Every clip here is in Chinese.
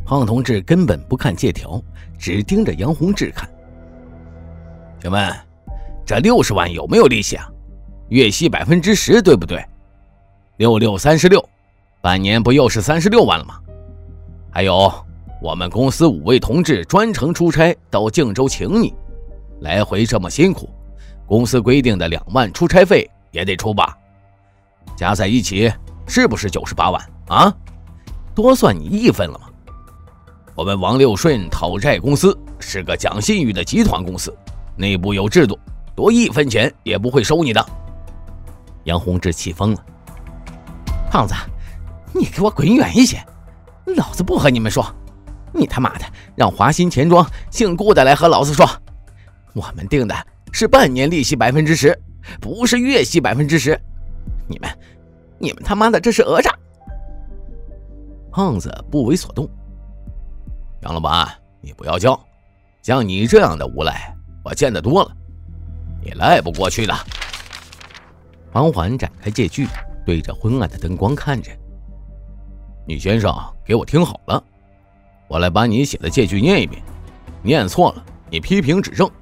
胖同志根本不看借条，只盯着杨洪志看。请问这60万有没有利息啊？月息10%对不对？6636，半年不又是36万了吗？还有我们公司5位同志专程出差到靖州请你，来回这么辛苦，公司规定的2万出差费也得出吧？加在一起是不是98万啊？多算你1分了吗？我们王六顺讨债公司是个讲信誉的集团公司，内部有制度，多1分钱也不会收你的。杨洪志气疯了。胖子，你给我滚远一些，老子不和你们说。你他妈的让华鑫钱庄姓顾的来和老子说，我们定的是半年利息10%，不是月息10%。你们他妈的这是讹诈！胖子不为所动。杨老板，你不要叫，像你这样的无赖我见得多了，你赖不过去的。庞环展开借据，对着昏暗的灯光看着。你先生给我听好了，我来把你写的借据念一遍，念错了你批评指正。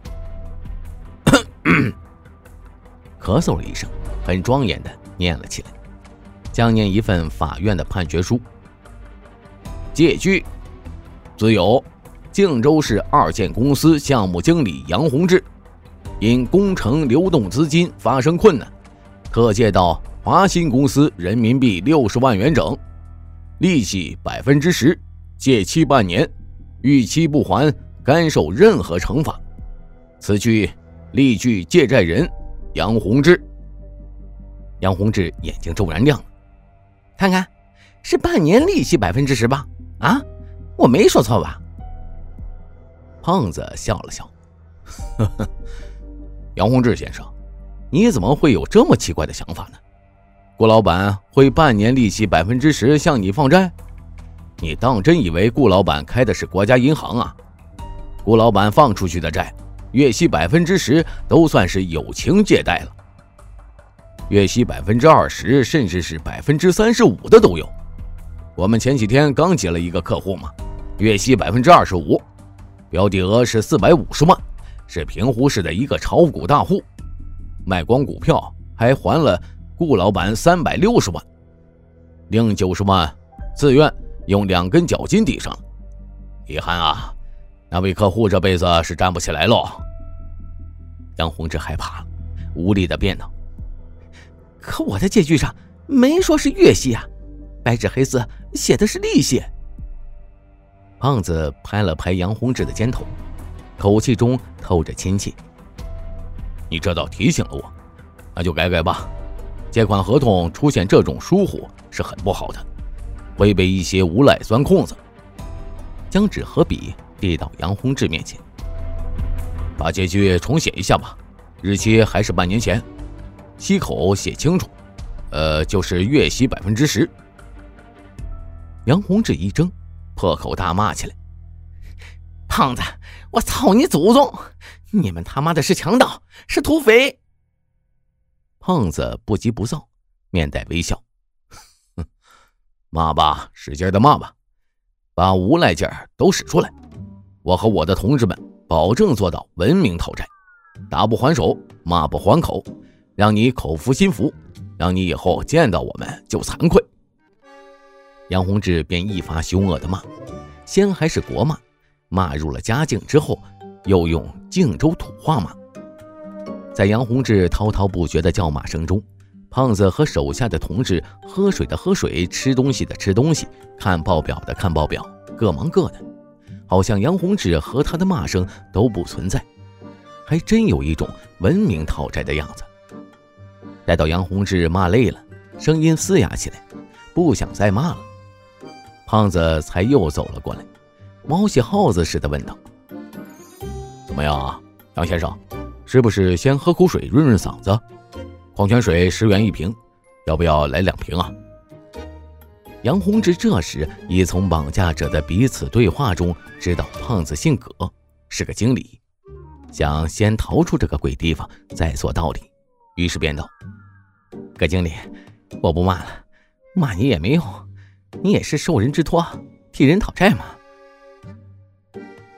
咳嗽了一声，很庄严的念了起来，将念一份法院的判决书。借据：自有靖州市2建公司项目经理杨洪志，因工程流动资金发生困难，特借到华鑫公司人民币60万元整，利息10%，借期半年，逾期不还甘受任何惩罚。此据例具借债人杨洪志。杨洪志眼睛骤然亮了，看看，是半年利息10%吧？啊，我没说错吧？胖子笑了笑，呵呵，杨洪志先生，你怎么会有这么奇怪的想法呢？顾老板会半年利息10%向你放债？你当真以为顾老板开的是国家银行啊？顾老板放出去的债，月息10%都算是友情借贷了，月息20%甚至是35%的都有。我们前几天刚接了一个客户嘛，月息25%，标的额是450万，是平湖市的一个炒股大户，卖光股票还还了顾老板360万，另90万自愿用2根脚筋抵上了。遗憾啊，那位客户这辈子是站不起来喽。杨洪志害怕了，无力地辩道：可我的借据上没说是月息啊，白纸黑字写的是利息。胖子拍了拍杨洪志的肩头，口气中透着亲切。你这倒提醒了我，那就改改吧。借款合同出现这种疏忽是很不好的，会被一些无赖钻空子。将纸和笔递到杨洪志面前，把借据重写一下吧，日期还是半年前，息口写清楚，就是月息10%。杨洪志一怔，破口大骂起来：胖子，我操你祖宗！你们他妈的是强盗，是土匪！胖子不急不躁，面带微笑：骂吧，使劲的骂吧，把无赖劲儿都使出来。我和我的同志们保证做到文明讨债，打不还手，骂不还口，让你口服心服，让你以后见到我们就惭愧。杨洪志便一发凶恶的骂，先还是国骂，骂入了嘉靖之后，又用靖州土话骂。在杨洪志滔滔不绝的叫骂声中，胖子和手下的同志喝水的喝水，吃东西的吃东西，看报表的看报表，各忙各的，好像杨洪志和他的骂声都不存在，还真有一种文明讨债的样子。待到杨洪志骂累了，声音嘶哑起来，不想再骂了，胖子才又走了过来，猫戏耗子似的问道：怎么样啊，杨先生，是不是先喝口水润润嗓子？矿泉水10元1瓶，要不要来2瓶啊？杨洪志这时已从绑架者的彼此对话中知道胖子姓葛，是个经理，想先逃出这个鬼地方再做道理，于是便道：葛经理，我不骂了，骂你也没用，你也是受人之托，替人讨债嘛，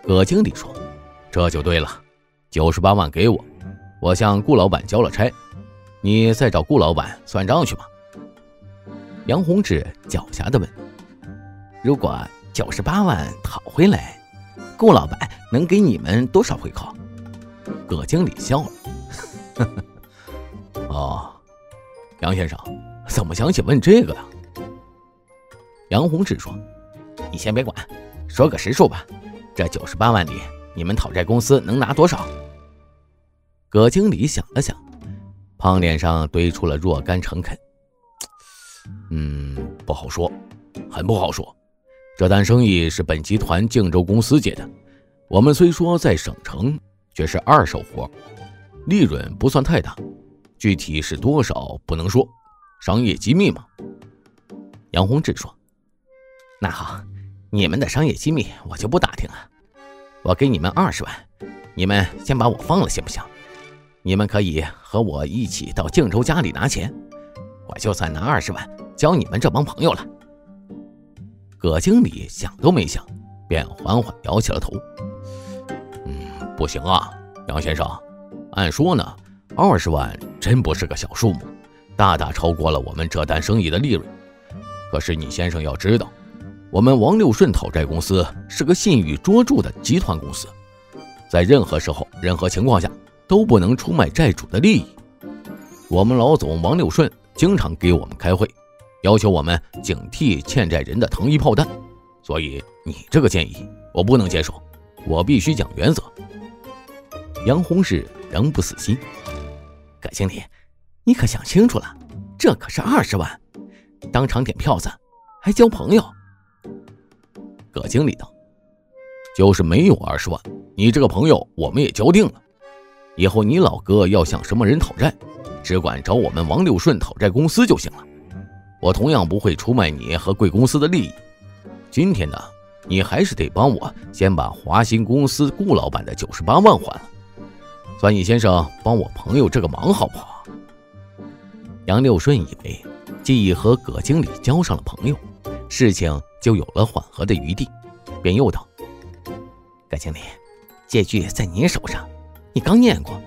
葛经理说：“这就对了，98万给我，我向顾老板交了差，你再找顾老板算账去吧。”杨洪志狡黠地问：“如果98万讨回来，顾老板能给你们多少回扣？”葛经理笑了：“哦，杨先生，怎么想起问这个呀？”杨洪志说：“你先别管，说个实数吧，这98万里，你们讨债公司能拿多少？”葛经理想了想，胖脸上堆出了若干诚恳：“不好说，很不好说。这单生意是本集团靖州公司接的，我们虽说在省城，却是二手活，利润不算太大，具体是多少不能说，商业机密嘛。”杨洪志说：“那好，你们的商业机密我就不打听了，我给你们20万，你们先把我放了行不行？你们可以和我一起到靖州家里拿钱，我就算拿20万交你们这帮朋友了。”葛经理想都没想，便缓缓摇起了头：“不行啊，杨先生，按说呢，20万真不是个小数目，大大超过了我们这单生意的利润。可是你先生要知道，我们王六顺讨债公司是个信誉卓著的集团公司，在任何时候、任何情况下都不能出卖债主的利益。我们老总王六顺经常给我们开会，要求我们警惕欠债人的糖衣炮弹，所以你这个建议我不能接受，我必须讲原则。”杨洪志仍不死心：“葛经理，你可想清楚了，这可是20万，当场点票子，还交朋友。”葛经理道：“就是没有20万，你这个朋友我们也交定了。以后你老哥要向什么人讨债，只管找我们王六顺讨债公司就行了。我同样不会出卖你和贵公司的利益。今天呢，你还是得帮我先把华兴公司顾老板的98万还了，算你先生帮我朋友这个忙好不好？”杨六顺以为既已和葛经理交上了朋友，事情就有了缓和的余地，便又道：“葛经理，借据在您手上，你刚念过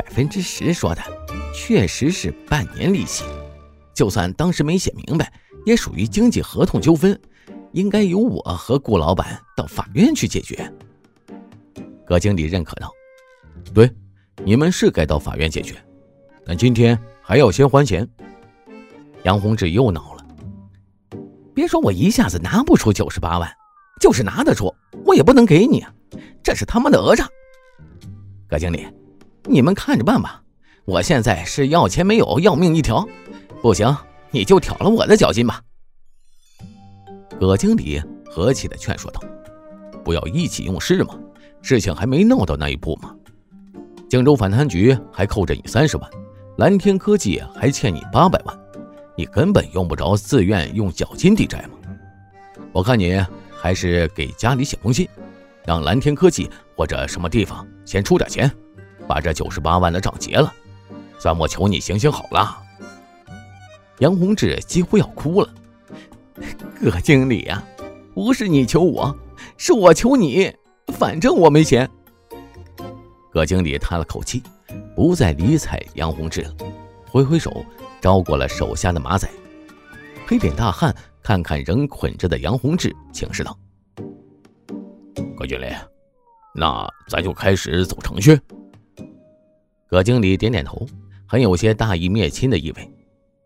10%说的，确实是半年利息，就算当时没写明白，也属于经济合同纠纷，应该由我和顾老板到法院去解决。”葛经理认可道：“对，你们是该到法院解决，但今天还要先还钱。”杨洪志又恼了：“别说我一下子拿不出98万，就是拿得出，我也不能给你啊，这是他妈的讹诈。葛经理，你们看着办吧，我现在是要钱没有，要命一条，不行你就挑了我的脚筋吧。”葛经理和气地劝说道：“不要意气用事嘛，事情还没闹到那一步嘛。靖州反贪局还扣着你30万，蓝天科技还欠你800万，你根本用不着自愿用脚筋抵债嘛。我看你还是给家里写封信，让蓝天科技或者什么地方先出点钱，把这98万的账结了，算我求你行行好了。”杨洪志几乎要哭了：“葛经理啊，不是你求我，是我求你，反正我没钱。”葛经理叹了口气，不再理睬杨洪志了，挥挥手招过了手下的马仔。黑脸大汉看看仍捆着的杨洪志，请示道：“葛经理，那咱就开始走程序。”葛经理点点头，很有些大义灭亲的意味：“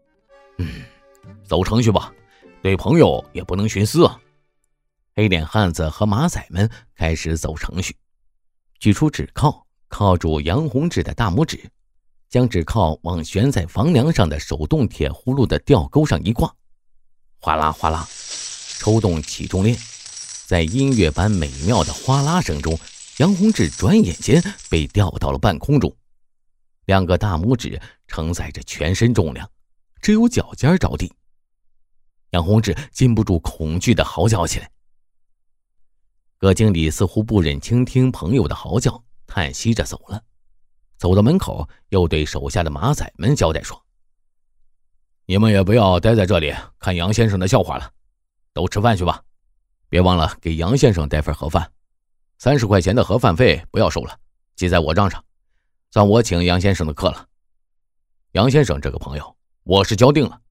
走程序吧，对朋友也不能徇私啊。”黑脸汉子和马仔们开始走程序，举出指铐，铐住杨洪志的大拇指，将指铐往悬在房梁上的手动铁葫芦的吊钩上一挂，哗啦哗啦，抽动起重链，在音乐般美妙的哗啦声中，杨洪志转眼间被吊到了半空中，2个大拇指承载着全身重量，只有脚尖着地。杨洪志禁不住恐惧地嚎叫起来。葛经理似乎不忍倾听朋友的嚎叫，叹息着走了。走到门口，又对手下的马仔们交代说：“你们也不要待在这里看杨先生的笑话了，都吃饭去吧，别忘了给杨先生带份盒饭。 30块钱的盒饭费不要收了，记在我账上，算我请杨先生的客了。杨先生这个朋友，我是交定了。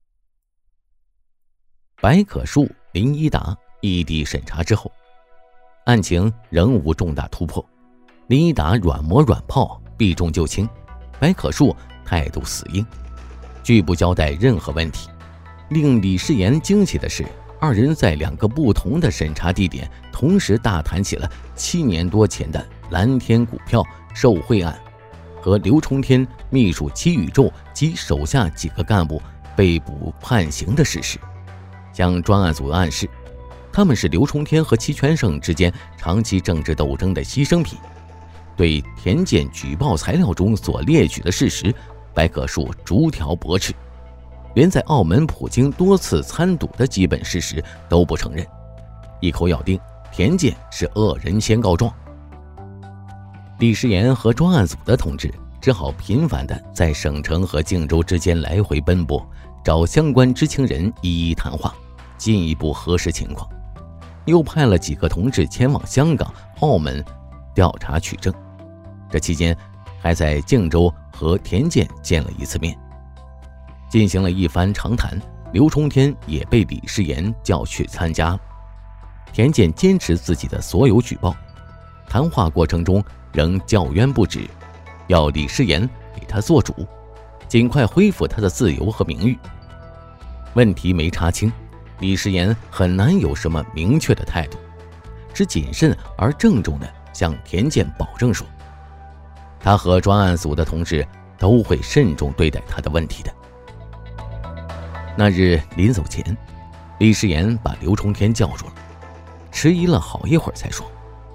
白可树、林一达异地审查之后，案情仍无重大突破。林一达软磨软泡，避重就轻，白可树态度死硬，拒不交代任何问题。令李世炎惊奇的是，二人在2个不同的审查地点同时大谈起了7年多前的蓝天股票受贿案和刘冲天秘书戚宇宙及手下几个干部被捕判刑的事实，向专案组暗示他们是刘冲天和戚全胜之间长期政治斗争的牺牲品。对田健举报材料中所列举的事实，白可树逐条驳斥，连在澳门普京多次参赌的基本事实都不承认，一口咬定田健是恶人先告状。李世炎和专案组的同志只好频繁地在省城和靖州之间来回奔波，找相关知情人一一谈话，进一步核实情况。又派了几个同志前往香港、澳门调查取证。这期间还在靖州和田健见了一次面，进行了一番长谈。刘冲天也被李世炎叫去参加。田健坚持自己的所有举报，谈话过程中仍叫冤不止，要李世炎给他做主，尽快恢复他的自由和名誉。问题没查清，李世炎很难有什么明确的态度，只谨慎而郑重地向田健保证说，他和专案组的同志都会慎重对待他的问题的。那日临走前，李世炎把刘冲天叫住了，迟疑了好一会儿才说，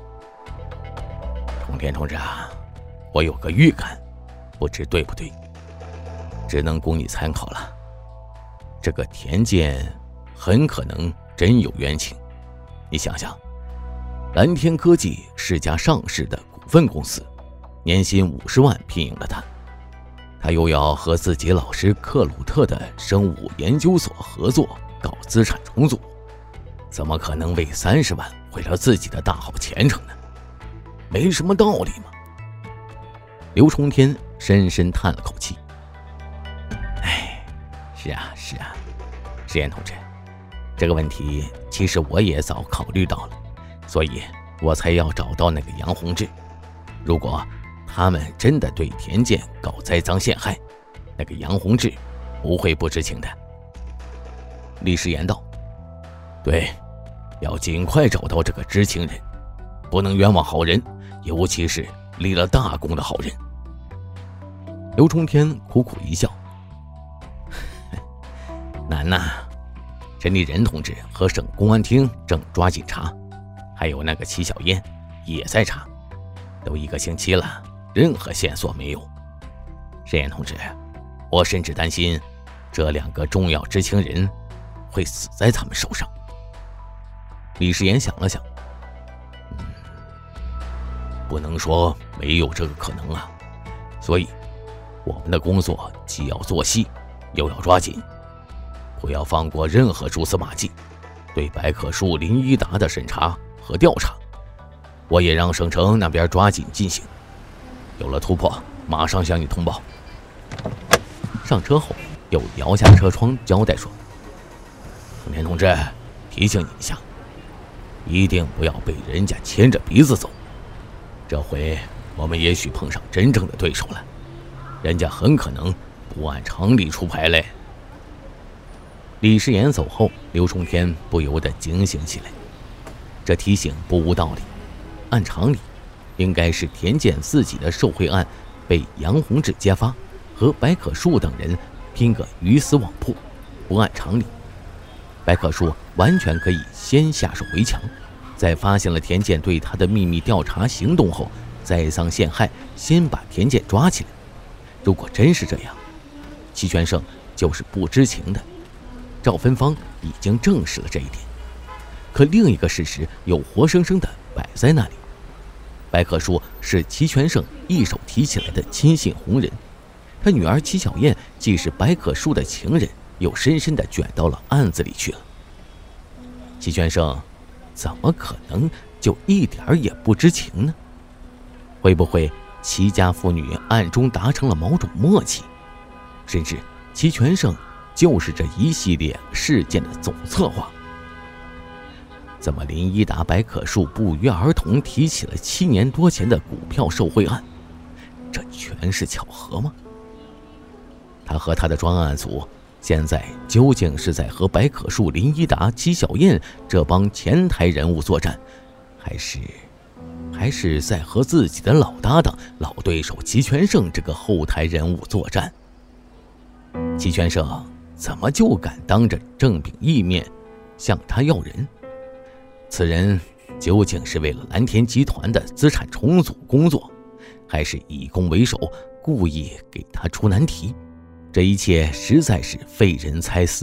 冲天同志啊，我有个预感，不知对不对，只能供你参考了。这个田健很可能真有冤情。你想想，蓝天科技是家上市的股份公司，年薪50万聘用了他又要和自己老师克鲁特的生物研究所合作搞资产重组，怎么可能为30万毁了自己的大好前程呢？没什么道理嘛。刘冲天深深叹了口气，是啊，世炎同志，这个问题其实我也早考虑到了，所以我才要找到那个杨洪志。如果他们真的对田健搞栽赃陷害，那个杨洪志不会不知情的。李世炎道，对，要尽快找到这个知情人，不能冤枉好人，尤其是立了大功的好人。刘冲天苦苦一笑，难呐，陈立仁同志和省公安厅正抓紧查，还有那个齐小燕也在查，都1个星期了，任何线索没有。世炎同志，我甚至担心这2个重要知情人会死在他们手上。李世炎想了想，不能说没有这个可能啊，所以我们的工作既要做细，又要抓紧，不要放过任何蛛丝马迹。对白可树、林一达的审查和调查，我也让省城那边抓紧进行，有了突破马上向你通报。上车后又摇下车窗交代说，冲天同志，提醒你一下，一定不要被人家牵着鼻子走，这回我们也许碰上真正的对手了，人家很可能不按常理出牌嘞。李世炎走后，刘冲天不由得警醒起来，这提醒不无道理。按常理，应该是田健自己的受贿案被杨洪志揭发，和白可树等人拼个鱼死网破。不按常理，白可树完全可以先下手为强，在发现了田健对他的秘密调查行动后，栽赃陷害，先把田健抓起来。如果真是这样，齐全胜就是不知情的，赵芬芳已经证实了这一点。可另一个事实又活生生地摆在那里，白可树是齐全胜一手提起来的亲信红人，他女儿齐小燕既是白可树的情人，又深深地卷到了案子里去了。齐全胜怎么可能就一点儿也不知情呢？会不会齐家父女暗中达成了某种默契，甚至齐全胜就是这一系列事件的总策划？怎么林一达、白可树不约而同提起了7年多前的股票受贿案？这全是巧合吗？他和他的专案组现在究竟是在和白可树、林一达、齐小燕这帮前台人物作战，还是在和自己的老搭档、老对手齐全胜这个后台人物作战？齐全胜怎么就敢当着郑秉义面向他要人？此人究竟是为了蓝田集团的资产重组工作，还是以攻为守，故意给他出难题？这一切实在是费人猜思。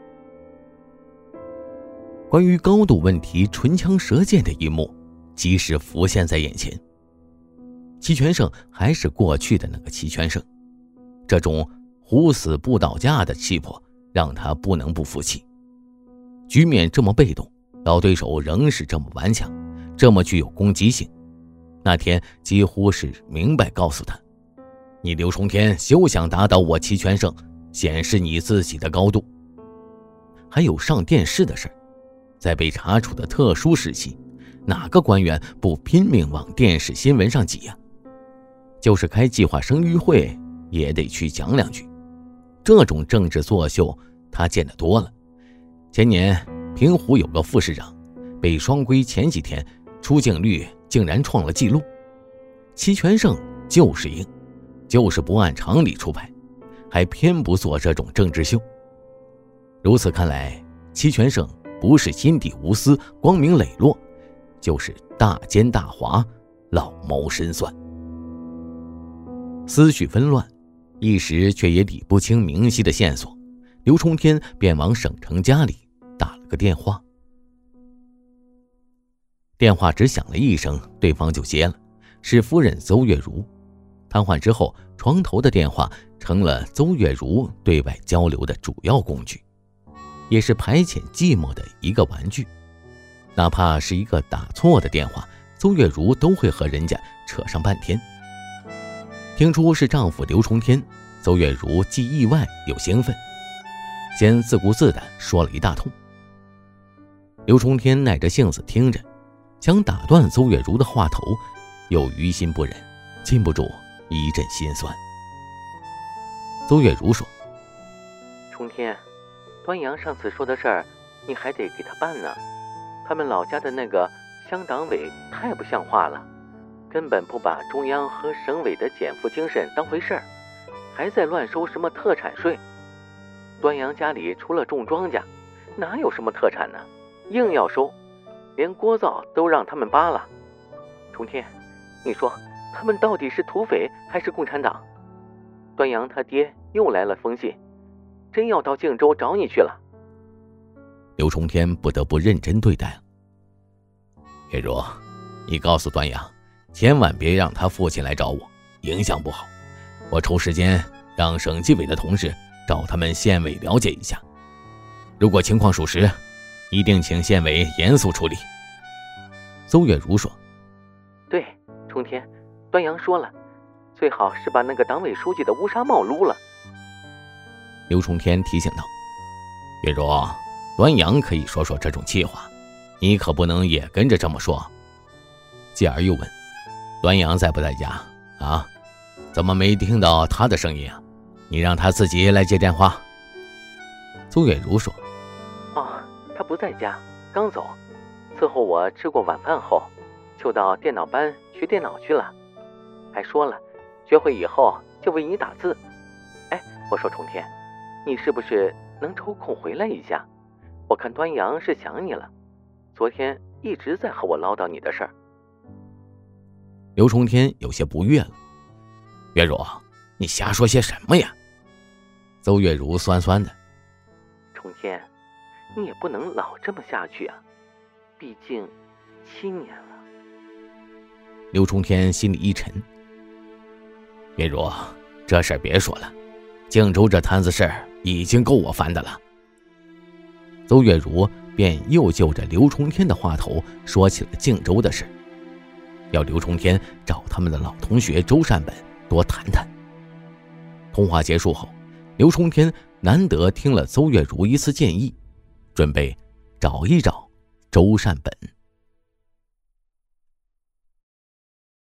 关于高度问题唇枪舌剑的一幕即时浮现在眼前。齐全胜还是过去的那个齐全胜，这种虎死不倒家的气魄让他不能不服气。局面这么被动，老对手仍是这么顽强，这么具有攻击性。那天几乎是明白告诉他，你刘冲天休想打倒我齐全胜，显示你自己的高度。还有上电视的事，在被查处的特殊时期，哪个官员不拼命往电视新闻上挤呀？就是开计划生育会也得去讲两句。这种政治作秀他见得多了。前年平湖有个副市长被双规，前几天出镜率竟然创了纪录。齐全胜就是硬，就是不按常理出牌，还偏不做这种政治秀。如此看来，齐全胜不是心底无私、光明磊落，就是大奸大猾、老谋深算。思绪纷乱，一时却也理不清明晰的线索，刘冲天便往省城家里打了个电话。电话只响了一声，对方就接了，是夫人邹月如。瘫痪之后，床头的电话成了邹月如对外交流的主要工具，也是排遣寂寞的一个玩具。哪怕是一个打错的电话，邹月如都会和人家扯上半天。听出是丈夫刘冲天，邹月如既意外又兴奋，先自顾自地说了一大通。刘冲天耐着性子听着，想打断邹月如的话头，又于心不忍，禁不住一阵心酸。邹月如说： 冲天，端阳上次说的事儿你还得给他办呢，他们老家的那个乡党委太不像话了，根本不把中央和省委的减负精神当回事儿，还在乱收什么特产税。端阳家里除了种庄稼，哪有什么特产呢？硬要收，连锅灶都让他们扒了。冲天，你说他们到底是土匪还是共产党？端阳他爹又来了封信，真要到靖州找你去了。 刘冲天不得不认真对待了。月如，你告诉端阳，千万别让他父亲来找我，影响不好。我抽时间让省纪委的同事找他们县委了解一下，如果情况属实，一定请县委严肃处理。邹月如说： 对，冲天，端阳说了，最好是把那个党委书记的乌纱帽撸了。 刘冲天提醒道：月如，端阳可以说说这种气话，你可不能也跟着这么说。继而又问：端阳在不在家啊？怎么没听到他的声音啊？你让他自己来接电话。邹月如说： 他不在家，刚走，伺候我吃过晚饭后就到电脑班学电脑去了，还说了学会以后就为你打字。我说冲天，你是不是能抽空回来一下？我看端阳是想你了，昨天一直在和我唠叨你的事儿。 刘冲天有些不悦了：月如，你瞎说些什么呀？邹月如酸酸的： 冲天，你也不能老这么下去啊，毕竟7年了。 刘冲天心里一沉：月如，这事儿别说了，靖州这摊子事儿已经够我烦的了。邹月如便又就着刘冲天的话头说起了靖州的事，要刘冲天找他们的老同学周善本多谈谈。通话结束后，刘冲天难得听了邹月如一次建议，准备找一找周善本。